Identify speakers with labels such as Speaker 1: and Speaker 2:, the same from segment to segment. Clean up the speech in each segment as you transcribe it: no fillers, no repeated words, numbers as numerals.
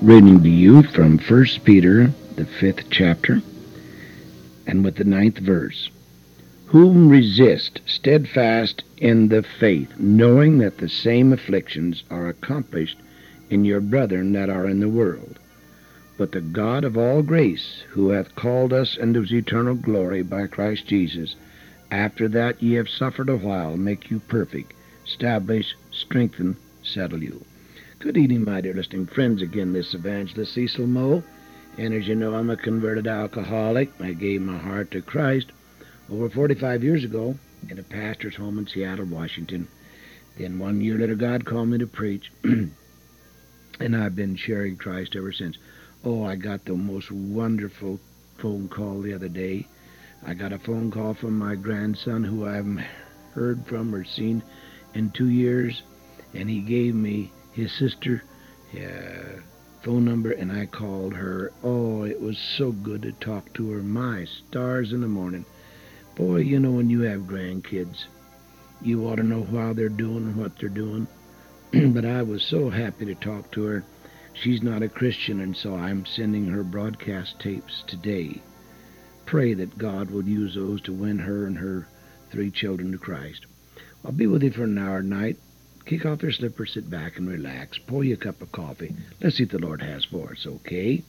Speaker 1: Reading to you from 1 Peter, the 5th chapter, and with the 9th verse. Whom resist steadfast in the faith, knowing that the same afflictions are accomplished in your brethren that are in the world. But the God of all grace, who hath called us into his eternal glory by Christ Jesus, after that ye have suffered a while, make you perfect, establish, strengthen, settle you. Good evening, my dear listening friends. Again, this evangelist Cecil Moe. And as you know, I'm a converted alcoholic. I gave my heart to Christ over 45 years ago in a pastor's home in Seattle, Washington. Then 1 year later, God called me to preach, and I've been sharing Christ ever since. Oh, I got the most wonderful phone call the other day. I got a phone call from my grandson, who I haven't heard from or seen in 2 years, and he gave me his sister phone number, and I called her. Oh, it was so good to talk to her. My stars in the morning. Boy, you know, when you have grandkids, you ought to know how they're doing and what they're doing. But I was so happy to talk to her. She's not a Christian, and so I'm sending her broadcast tapes today. Pray that God will use those to win her and her 3 children to Christ. I'll be with you for an hour tonight. Kick off your slippers, sit back and relax. Pour you a cup of coffee. Let's see what the Lord has for us, okay?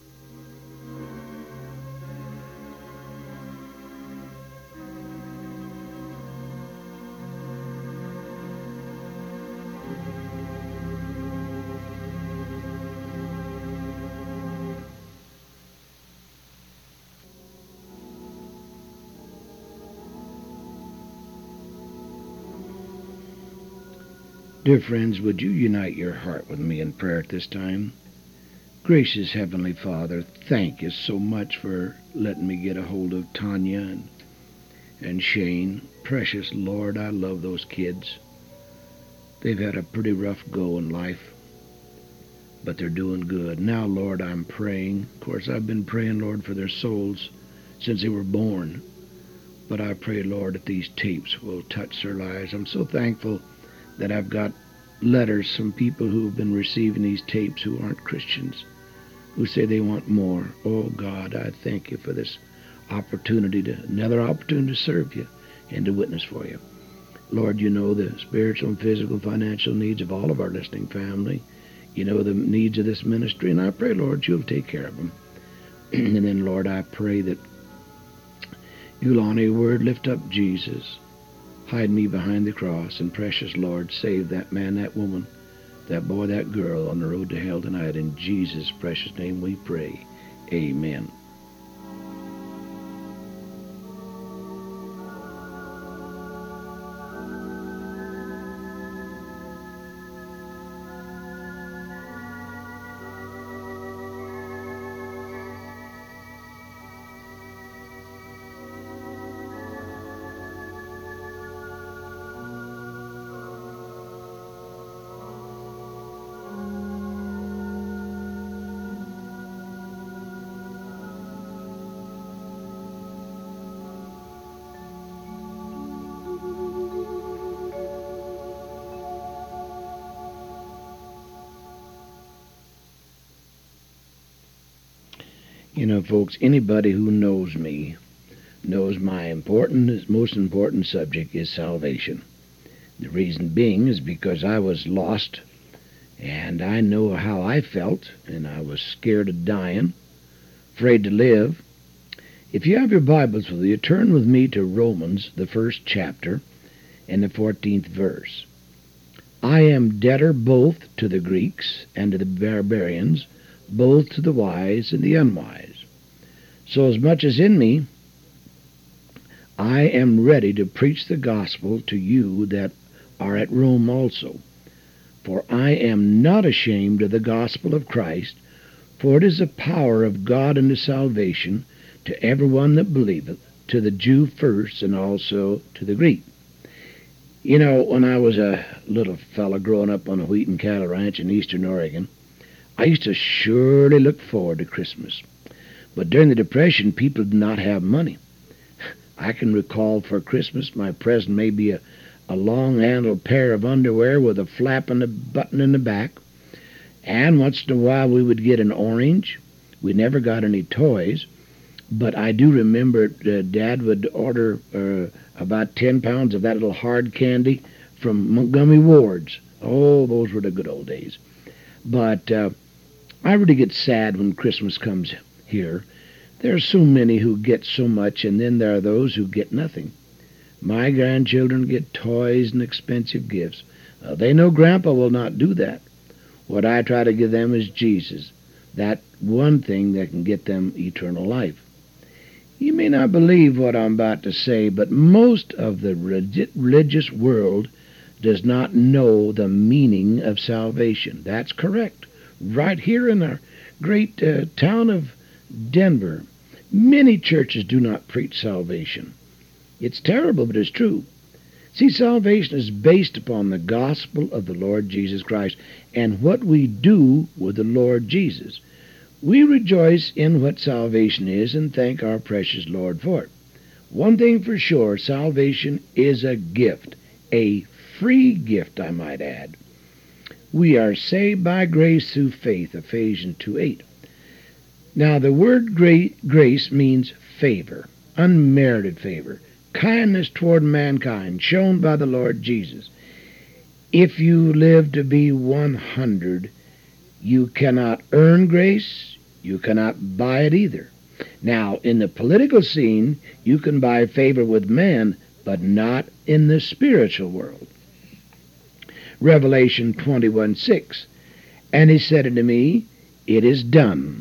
Speaker 1: Dear friends, would you unite your heart with me in prayer at this time? Gracious Heavenly Father, thank you so much for letting me get a hold of Tanya and Shane. Precious Lord, I love those kids. They've had a pretty rough go in life, but they're doing good. Now, Lord, I'm praying. Of course, I've been praying, Lord, for their souls since they were born. But I pray, Lord, that these tapes will touch their lives. I'm so thankful that I've got letters from people who have been receiving these tapes who aren't Christians, who say they want more. Oh, God, I thank you for this opportunity, another opportunity to serve you and to witness for you. Lord, you know the spiritual and physical, financial needs of all of our listening family. You know the needs of this ministry, and I pray, Lord, you'll take care of them. And then, Lord, I pray that you'll honor your word, lift up Jesus. Hide me behind the cross, and precious Lord, save that man, that woman, that boy, that girl on the road to hell tonight. In Jesus' precious name we pray. Amen. You know, folks, anybody who knows me knows my most important subject is salvation. The reason being is because I was lost, and I know how I felt, and I was scared of dying, afraid to live. If you have your Bibles with you, turn with me to Romans, the 1st chapter, and the 14th verse. I am debtor both to the Greeks and to the barbarians, both to the wise and the unwise. So as much as in me, I am ready to preach the gospel to you that are at Rome also. For I am not ashamed of the gospel of Christ, for it is the power of God unto salvation to every one that believeth, to the Jew first, and also to the Greek. You know, when I was a little fella growing up on a wheat and cattle ranch in eastern Oregon, I used to surely look forward to Christmas. But during the Depression, people did not have money. I can recall for Christmas my present may be a long-handled pair of underwear with a flap and a button in the back, And once in a while we would get an orange. We never got any toys. But I do remember Dad would order about 10 pounds of that little hard candy from Montgomery Ward's. Oh, those were the good old days. But I really get sad when Christmas comes here. There are so many who get so much, and then there are those who get nothing. My grandchildren get toys and expensive gifts. They know Grandpa will not do that. What I try to give them is Jesus, that one thing that can get them eternal life. You may not believe what I'm about to say, but most of the religious world does not know the meaning of salvation. That's correct. Right here in our great town of Denver, many churches do not preach salvation. It's terrible, but it's true. See, salvation is based upon the gospel of the Lord Jesus Christ and what we do with the Lord Jesus. We rejoice in what salvation is and thank our precious Lord for it. One thing for sure, salvation is a gift, a free gift, I might add. We are saved by grace through faith, Ephesians 2:8. Now, the word grace means favor, unmerited favor, kindness toward mankind shown by the Lord Jesus. If you live to be 100, you cannot earn grace, you cannot buy it either. Now, in the political scene, you can buy favor with man, but not in the spiritual world. Revelation 21:6, and he said unto me, it is done.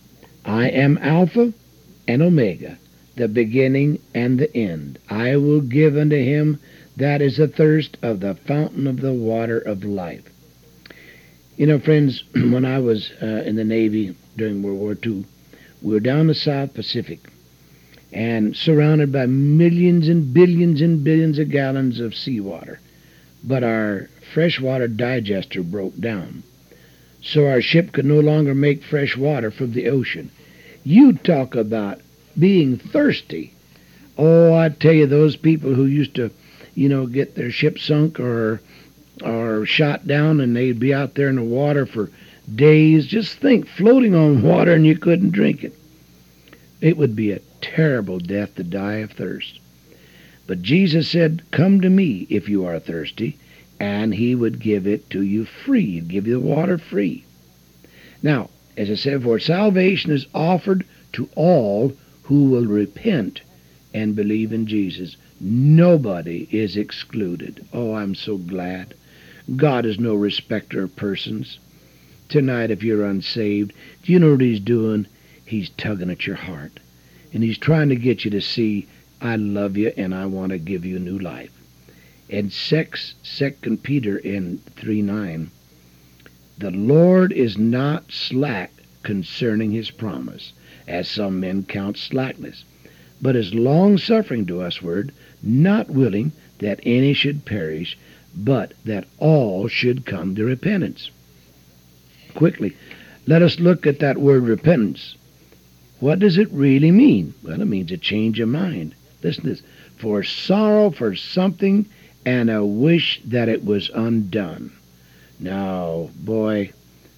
Speaker 1: I am Alpha and Omega, the beginning and the end. I will give unto him that is athirst of the fountain of the water of life. You know, friends, when I was in the Navy during World War II, we were down the South Pacific and surrounded by millions and billions of gallons of seawater. But our freshwater digester broke down, so our ship could no longer make fresh water from the ocean. You talk about being thirsty. Oh, I tell you, those people who used to, get their ship sunk or shot down, and they'd be out there in the water for days. Just think, floating on water and you couldn't drink it. It would be a terrible death to die of thirst. But Jesus said, come to me if you are thirsty, and he would give it to you free. He'd give you the water free. Now, as I said before, salvation is offered to all who will repent and believe in Jesus. Nobody is excluded. Oh, I'm so glad. God is no respecter of persons. Tonight, if you're unsaved, do you know what he's doing? He's tugging at your heart. And he's trying to get you to see, I love you and I want to give you new life. In 2 Peter 3:9, the Lord is not slack concerning his promise, as some men count slackness, but is long-suffering to usward, not willing that any should perish, but that all should come to repentance. Quickly, let us look at that word repentance. What does it really mean? Well, it means a change of mind. Listen to this. For sorrow for something and a wish that it was undone. Now, boy,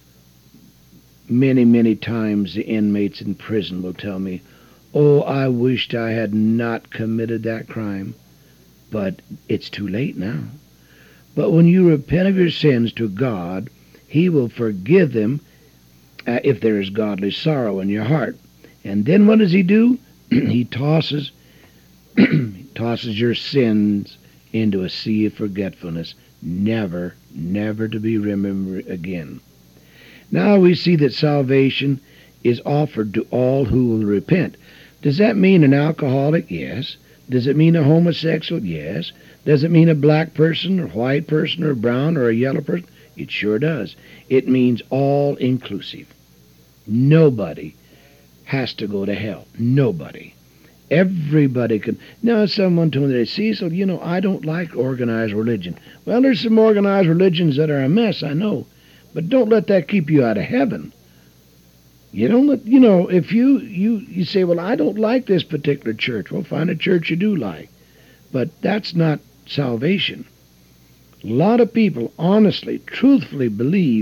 Speaker 1: many times the inmates in prison will tell me, oh, I wished I had not committed that crime. But it's too late now. But when you repent of your sins to God, he will forgive them if there is godly sorrow in your heart. And then what does he do? He tosses your sins into a sea of forgetfulness, never to be remembered again. Now we see that salvation is offered to all who will repent. Does that mean an alcoholic? Yes. Does it mean a homosexual? Yes. Does it mean a black person or white person or brown or a yellow person? It sure does. It means all inclusive. Nobody has to go to hell. Nobody. Everybody can. Now, someone told me, Cecil, I don't like organized religion. Well, there's some organized religions that are a mess, I know. But don't let that keep you out of heaven. You don't let, if you say, well, I don't like this particular church. Well, find a church you do like. But that's not salvation. A lot of people honestly, truthfully believe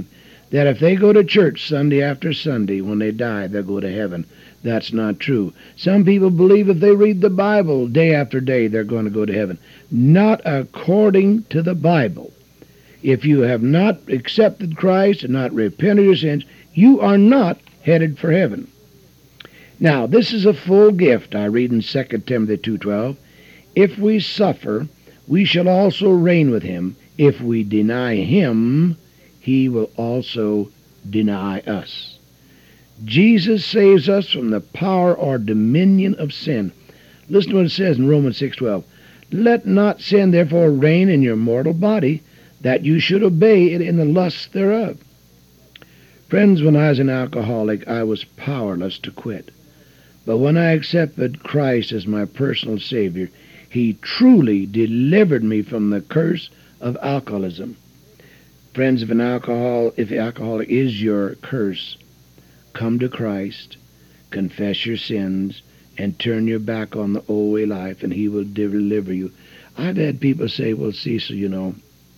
Speaker 1: that if they go to church Sunday after Sunday, when they die, they'll go to heaven. That's not true. Some people believe if they read the Bible day after day, they're going to go to heaven. Not according to the Bible. If you have not accepted Christ and not repented of your sins, you are not headed for heaven. Now, this is a full gift. I read in 2 Timothy 2:12, if we suffer, we shall also reign with him. If we deny him, he will also deny us. Jesus saves us from the power or dominion of sin. Listen to what it says in Romans 6:12. Let not sin therefore reign in your mortal body, that you should obey it in the lusts thereof. Friends, when I was an alcoholic, I was powerless to quit. But when I accepted Christ as my personal Savior, he truly delivered me from the curse of alcoholism. Friends, if alcoholic is your curse, come to Christ, confess your sins, and turn your back on the old way life, and he will deliver you. I've had people say, well, Cecil,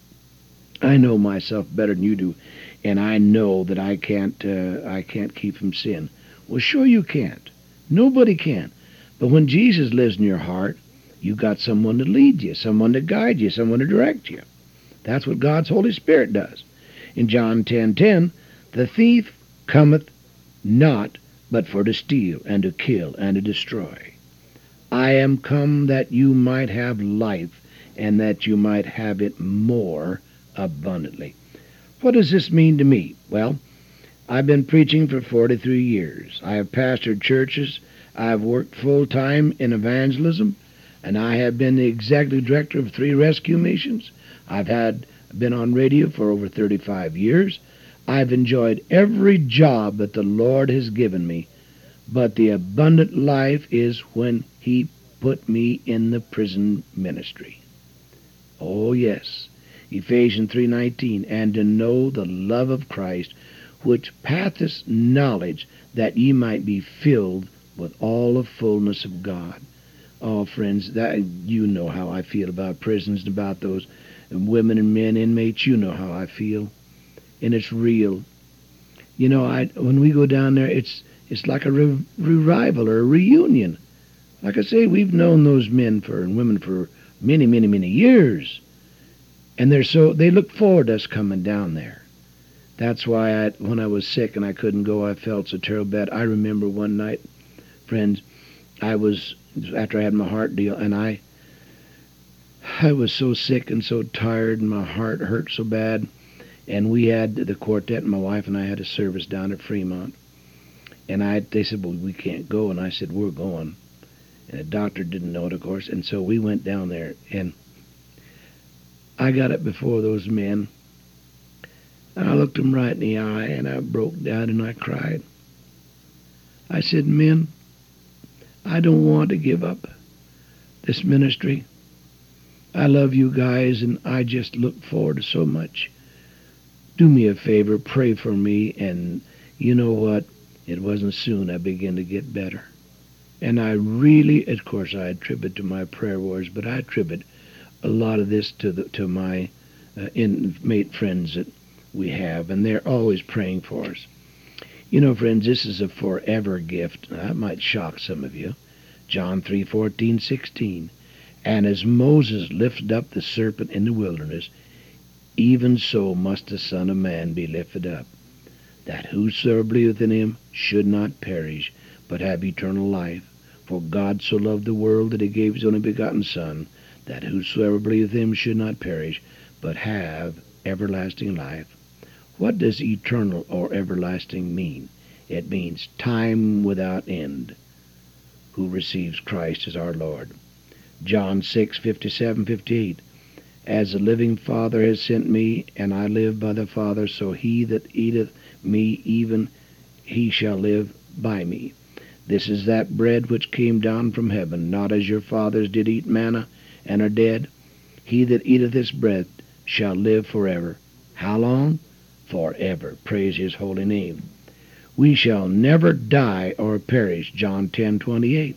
Speaker 1: I know myself better than you do, and I know that I can't keep from sin. Well, sure you can't. Nobody can. But when Jesus lives in your heart, you got someone to lead you, someone to guide you, someone to direct you. That's what God's Holy Spirit does. In John 10:10, the thief cometh not but for to steal and to kill and to destroy. I am come that you might have life, and that you might have it more abundantly. What does this mean to me? Well, I've been preaching for 43 years. I have pastored churches. I have worked full-time in evangelism, and I have been the executive director of 3 rescue missions. I've been on radio for over 35 years. I've enjoyed every job that the Lord has given me, but the abundant life is when he put me in the prison ministry. Oh, yes. Ephesians 3:19, and to know the love of Christ, which passeth knowledge, that ye might be filled with all the fullness of God. Oh, friends, that you know how I feel about prisons and about those women and men inmates. You know how I feel, and it's real. When we go down there, it's like a revival or a reunion. Like I say, we've known those men and women for many, many, many years, and they look forward to us coming down there. That's why when I was sick and I couldn't go, I felt so terrible bad. I remember one night, friends, after I had my heart deal, and I was so sick and so tired, and my heart hurt so bad, and we had the quartet, and my wife and I had a service down at Fremont, and they said, well, we can't go, and I said, we're going, and the doctor didn't know it, of course, and so we went down there, and I got up before those men, and I looked them right in the eye, and I broke down and I cried. I said, men, I don't want to give up this ministry. I love you guys, and I just look forward to so much. Do me a favor, pray for me, and you know what? It wasn't soon I began to get better. And I really, of course, I attribute to my prayer wars, but I attribute a lot of this to my inmate friends that we have, and they're always praying for us. Friends, this is a forever gift. That might shock some of you. John 3:14-16. And as Moses lifted up the serpent in the wilderness, even so must the Son of Man be lifted up, that whosoever believeth in him should not perish, but have eternal life. For God so loved the world that he gave his only begotten Son, that whosoever believeth in him should not perish, but have everlasting life. What does eternal or everlasting mean? It means time without end. Who receives Christ as our Lord. John 6:57-58. As the living Father has sent me, and I live by the Father, so he that eateth me, even he shall live by me. This is that bread which came down from heaven, not as your fathers did eat manna, and are dead. He that eateth this bread shall live forever. How long? Forever. Praise his holy name. We shall never die or perish. John 10:28.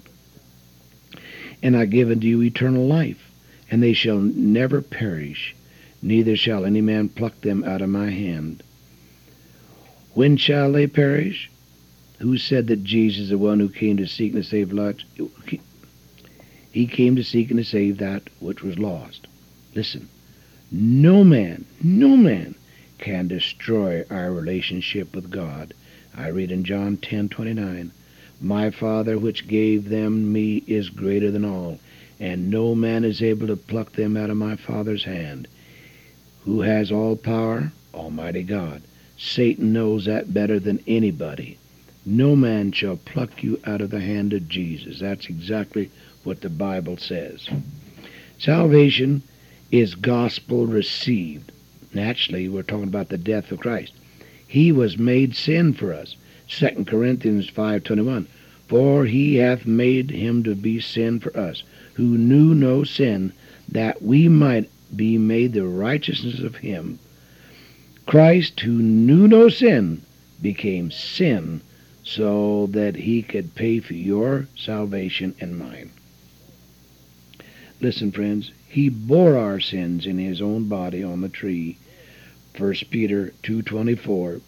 Speaker 1: And I give unto you eternal life, and they shall never perish, neither shall any man pluck them out of my hand. When shall they perish? Who said that Jesus is the one who came to seek and to save lost? He came to seek and to save that which was lost. Listen, no man can destroy our relationship with God. I read in John 10:29, "My Father which gave them me is greater than all, and no man is able to pluck them out of my Father's hand." Who has all power? Almighty God. Satan knows that better than anybody. No man shall pluck you out of the hand of Jesus. That's exactly what the Bible says. Salvation is gospel received. Naturally, we're talking about the death of Christ. He was made sin for us. 2 Corinthians 5:21. "For he hath made him to be sin for us, who knew no sin, that we might be made the righteousness of him." Christ, who knew no sin, became sin so that he could pay for your salvation and mine. Listen, friends, he bore our sins in his own body on the tree. 1 Peter 2:24.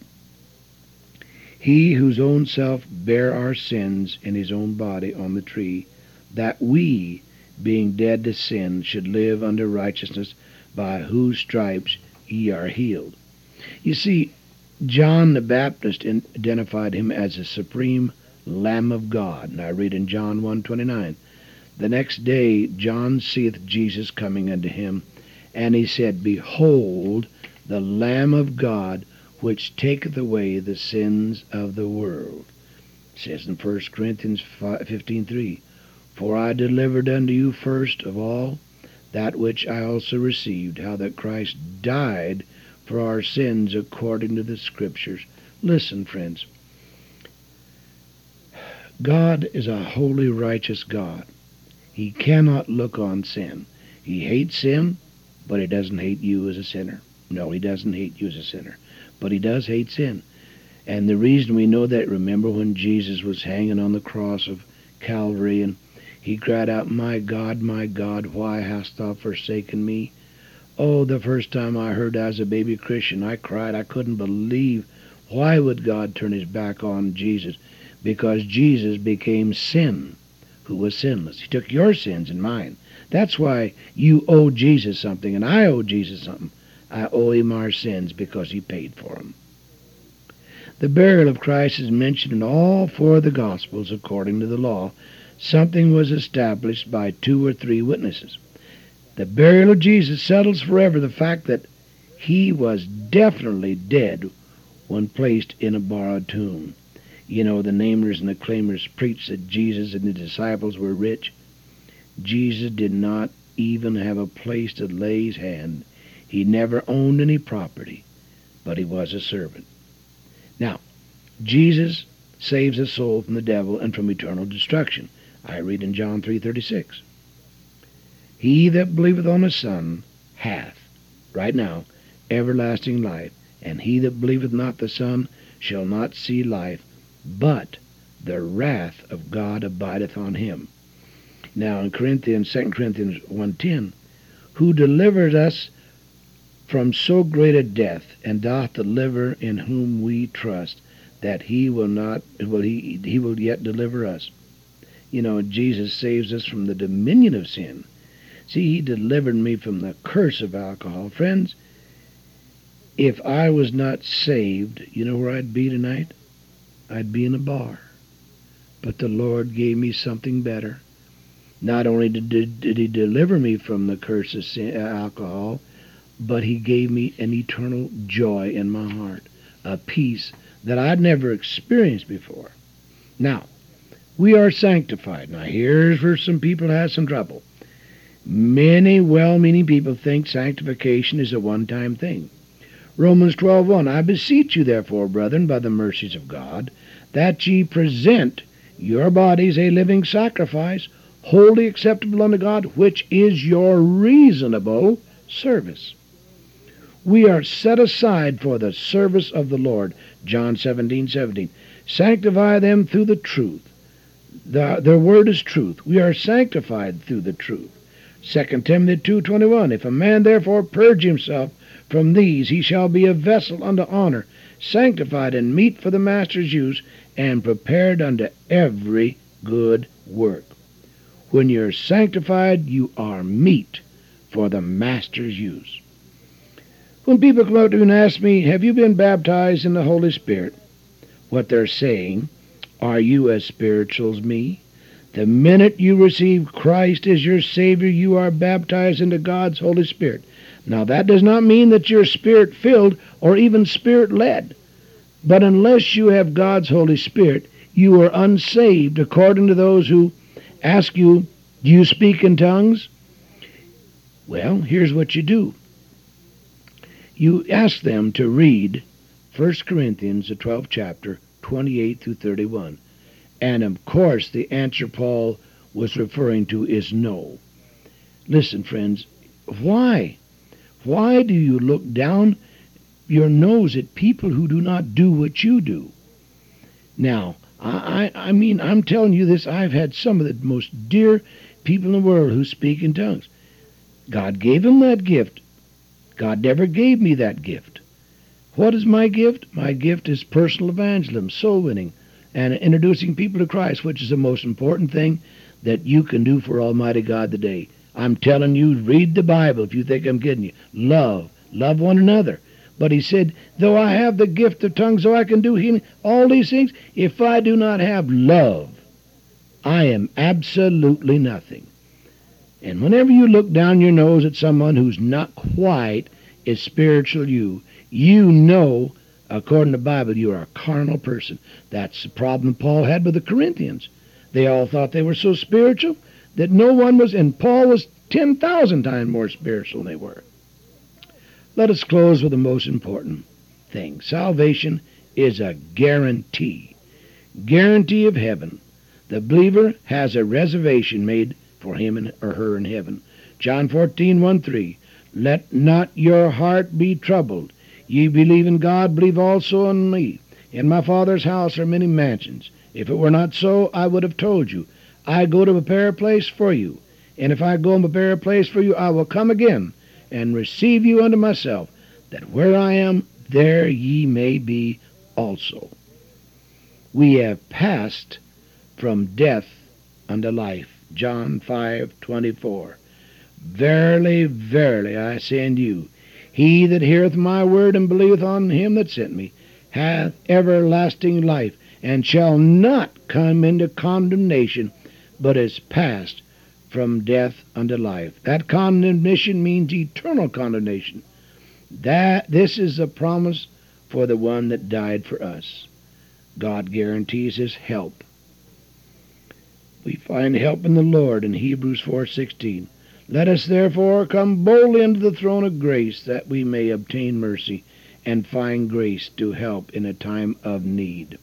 Speaker 1: He whose own self bare our sins in his own body on the tree, that we, being dead to sin, should live unto righteousness, by whose stripes ye are healed. You see, John the Baptist identified him as the supreme Lamb of God. And I read in John 1:29, "The next day John seeth Jesus coming unto him, and he said, Behold, the Lamb of God, which taketh away the sins of the world." It says in 1 Corinthians 15:3, "For I delivered unto you first of all that which I also received, how that Christ died for our sins according to the Scriptures." Listen, friends. God is a holy, righteous God. He cannot look on sin. He hates sin, but he doesn't hate you as a sinner. No, he doesn't hate you as a sinner, but he does hate sin. And the reason we know that, remember when Jesus was hanging on the cross of Calvary and he cried out, my God, why hast thou forsaken me?" Oh, the first time I heard that as a baby Christian, I cried. I couldn't believe, why would God turn his back on Jesus? Because Jesus became sin, who was sinless. He took your sins and mine. That's why you owe Jesus something, and I owe Jesus something. I owe him our sins because he paid for them. The burial of Christ is mentioned in all four of the Gospels according to the law. Something was established by 2 or 3 witnesses. The burial of Jesus settles forever the fact that he was definitely dead when placed in a borrowed tomb. You know, the namers and the claimers preached that Jesus and the disciples were rich. Jesus did not even have a place to lay his hand. He never owned any property, but he was a servant. Now, Jesus saves a soul from the devil and from eternal destruction. I read in John 3:36. "He that believeth on the Son hath," right now, "everlasting life, and he that believeth not the Son shall not see life, but the wrath of God abideth on him." Now in 2 Corinthians 1:10, "Who delivered us from so great a death, and doth deliver, in whom we trust, that he will yet deliver us." You know, Jesus saves us from the dominion of sin. See, he delivered me from the curse of alcohol. Friends, if I was not saved, you know where I'd be tonight? I'd be in a bar. But the Lord gave me something better. Not only did he deliver me from the curse of sin, alcohol, but he gave me an eternal joy in my heart, a peace that I'd never experienced before. Now, we are sanctified. Now, here's where some people have some trouble. Many well-meaning people think sanctification is a one-time thing. Romans 12:1, "I beseech you, therefore, brethren, by the mercies of God, that ye present your bodies a living sacrifice, wholly acceptable unto God, which is your reasonable service." We are set aside for the service of the Lord. John 17:17. "Sanctify them through the truth." Their word is truth. We are sanctified through the truth. 2 Timothy 2:21, "If a man therefore purge himself from these, he shall be a vessel unto honor, sanctified and meet for the master's use, and prepared unto every good work. When you're sanctified, you are meet for the master's use. When people come up to me and ask me, have you been baptized in the Holy Spirit? What they're saying, are you as spiritual as me? The minute you receive Christ as your Savior, you are baptized into God's Holy Spirit. Now, that does not mean that you're Spirit-filled or even Spirit-led. But unless you have God's Holy Spirit, you are unsaved, according to those who ask you, do you speak in tongues? Well, here's what you do. You ask them to read 1 Corinthians, the 12th chapter, 28 through 31. And, of course, the answer Paul was referring to is no. Listen, friends, why? Why do you look down your nose at people who do not do what you do? Now, I mean, I'm telling you this, I've had some of the most dear people in the world who speak in tongues. God gave them that gift. God never gave me that gift. What is my gift? My gift is personal evangelism, soul winning, and introducing people to Christ, which is the most important thing that you can do for Almighty God today. I'm telling you, read the Bible if you think I'm kidding you. Love one another. But he said, though I have the gift of tongues, though I can do healing, all these things, if I do not have love, I am absolutely nothing. And whenever you look down your nose at someone who's not quite as spiritual you know, according to the Bible, you are a carnal person. That's the problem Paul had with the Corinthians. They all thought they were so spiritual that no one was, and Paul was 10,000 times more spiritual than they were. Let us close with the most important thing. Salvation is a guarantee. Guarantee of heaven. The believer has a reservation made for him or her in heaven. John 14:1-3. Let not your heart be troubled. Ye believe in God, believe also in me. In my Father's house are many mansions. If it were not so, I would have told you. I go to prepare a place for you. And if I go and prepare a place for you, I will come again and receive you unto myself, that where I am, there ye may be also. We have passed from death unto life. John 5:24. Verily, verily, I say unto you, he that heareth my word and believeth on him that sent me hath everlasting life, and shall not come into condemnation, but is passed from death unto life. That condemnation means eternal condemnation. This is a promise for the one that died for us. God guarantees his help. We find help in the Lord in Hebrews 4:16. Let us therefore come boldly unto the throne of grace, that we may obtain mercy and find grace to help in a time of need.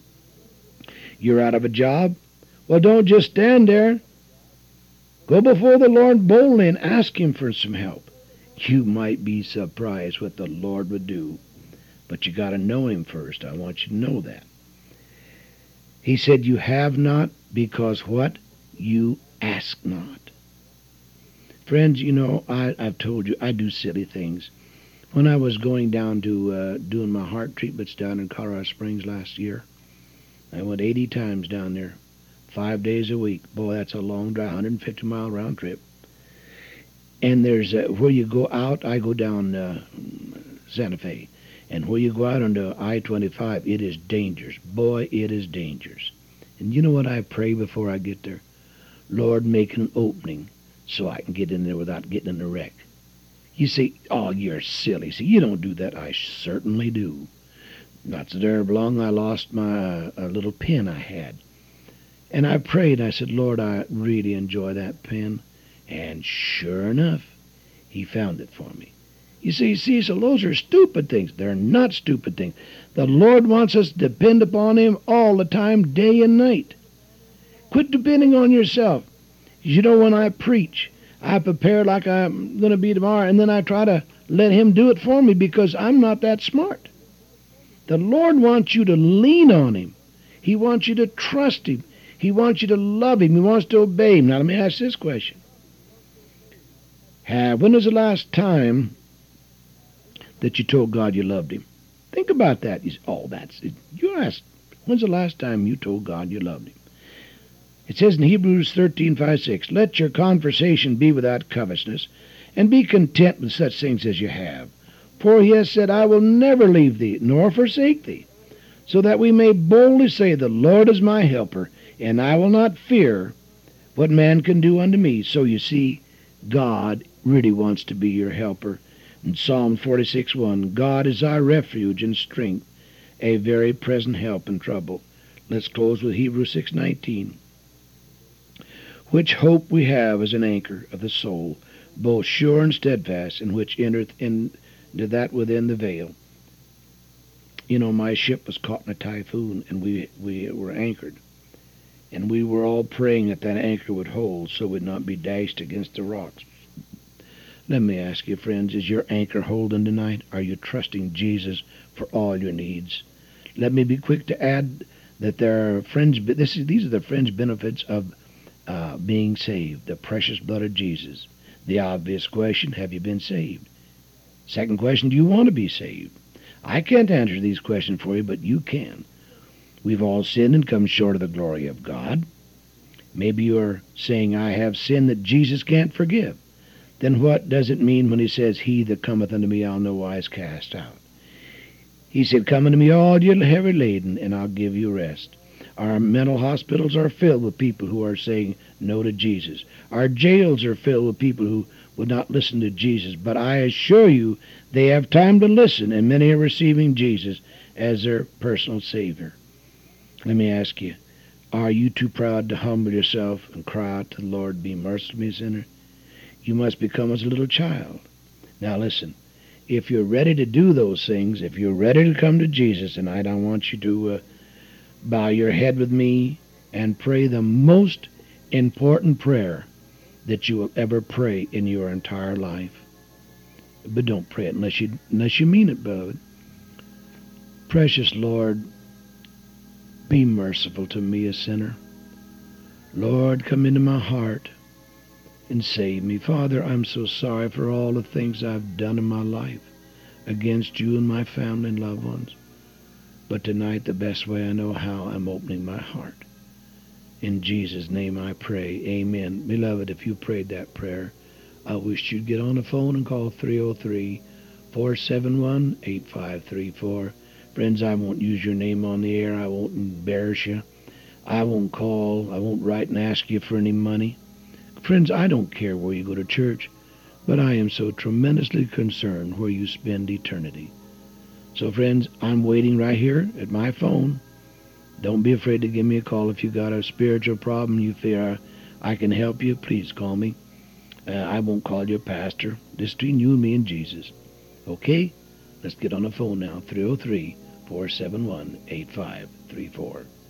Speaker 1: You're out of a job? Well, don't just stand there. Go before the Lord boldly and ask him for some help. You might be surprised what the Lord would do. But you got to know him first. I want you to know that. He said, you have not because what? You ask not. Friends, you know, I've told you, I do silly things. When I was going down to doing my heart treatments down in Colorado Springs last year, I went 80 times down there, 5 days a week. Boy, that's a long drive, 150-mile round trip. And there's where you go out, I go down Santa Fe. And where you go out onto I-25, it is dangerous. Boy, it is dangerous. And you know what I pray before I get there? Lord, make an opening so I can get in there without getting in a wreck. You say, oh, you're silly. See, you don't do that. I certainly do. Not so very long, I lost my little pen I had. And I prayed. I said, Lord, I really enjoy that pen. And sure enough, he found it for me. You see, so those are stupid things. They're not stupid things. The Lord wants us to depend upon him all the time, day and night. Quit depending on yourself. You know, when I preach, I prepare like I'm going to be tomorrow, and then I try to let him do it for me because I'm not that smart. The Lord wants you to lean on him. He wants you to trust him. He wants you to love him. He wants to obey him. Now, let me ask this question. When was the last time that you told God you loved him? Think about that. You say, oh, that's it. You ask, when's the last time you told God you loved him? It says in Hebrews 13:5-6, let your conversation be without covetousness, and be content with such things as you have. For he has said, I will never leave thee, nor forsake thee, so that we may boldly say, the Lord is my helper, and I will not fear what man can do unto me. So you see, God really wants to be your helper. In Psalm 46:1, God is our refuge and strength, a very present help in trouble. Let's close with Hebrews 6:19. Which hope we have as an anchor of the soul, both sure and steadfast, and which entereth into that within the veil. You know, my ship was caught in a typhoon, and we were anchored. And we were all praying that that anchor would hold so it would not be dashed against the rocks. Let me ask you, friends, is your anchor holding tonight? Are you trusting Jesus for all your needs? Let me be quick to add that there are these are the fringe benefits of being saved, the precious blood of Jesus. The obvious question, have you been saved? Second question, do you want to be saved? I can't answer these questions for you, but you can. We've all sinned and come short of the glory of God. Maybe you're saying, I have sinned that Jesus can't forgive. Then what does it mean when he says, he that cometh unto me I'll no wise cast out? He said, come unto me all ye heavy laden, and I'll give you rest. Our mental hospitals are filled with people who are saying no to Jesus. Our jails are filled with people who would not listen to Jesus. But I assure you, they have time to listen, and many are receiving Jesus as their personal Savior. Let me ask you, are you too proud to humble yourself and cry out to the Lord, be merciful to me, sinner? You must become as a little child. Now listen, if you're ready to do those things, if you're ready to come to Jesus tonight, I want you to bow your head with me and pray the most important prayer that you will ever pray in your entire life. But don't pray it unless you mean it, beloved. Precious Lord, be merciful to me, a sinner. Lord, come into my heart and save me. Father, I'm so sorry for all the things I've done in my life against you and my family and loved ones. But tonight, the best way I know how, I'm opening my heart. In Jesus' name I pray, amen. Beloved, if you prayed that prayer, I wish you'd get on the phone and call 303-471-8534. Friends, I won't use your name on the air. I won't embarrass you. I won't call. I won't write and ask you for any money. Friends, I don't care where you go to church, but I am so tremendously concerned where you spend eternity. So, friends, I'm waiting right here at my phone. Don't be afraid to give me a call if you got a spiritual problem you fear I can help you. Please call me. I won't call you a pastor. Just between you and me and Jesus. Okay? Let's get on the phone now. 303-471-8534.